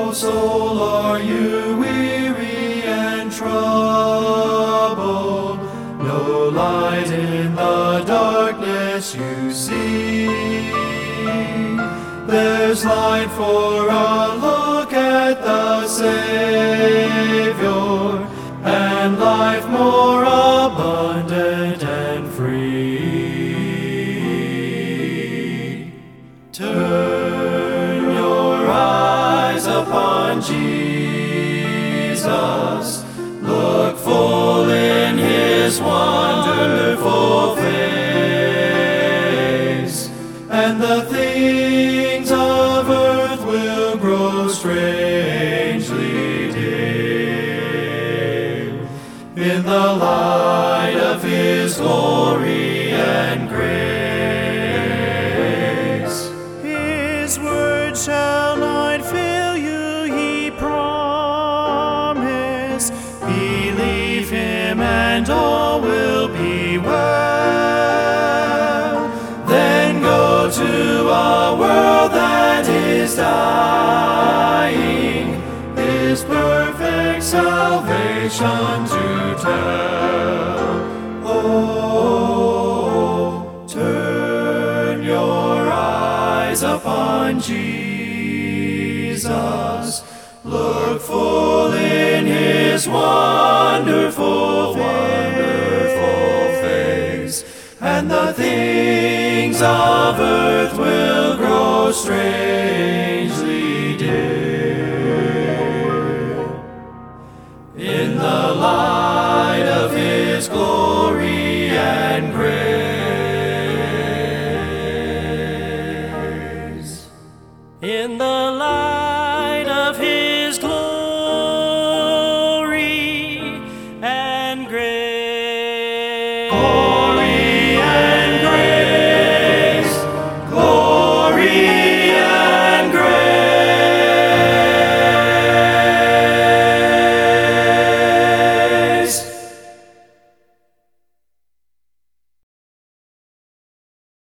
soul, are you weary and troubled? No light in the darkness you see. There's light for a look at the Savior, and life more abundant and free. Turn your eyes upon Jesus, look full in His wonderful face, and the things of earth will grow strangely dim in the light of His glory and grace. His word shall not fail you, He promised. Believe Him and all will be well. Then go to a world that is dying, His perfect salvation to tell. Oh, turn your eyes upon Jesus, look full in His wonderful face, and the things of earth will grow strangely dim in the light of His glory and grace. In the light of His glory and grace.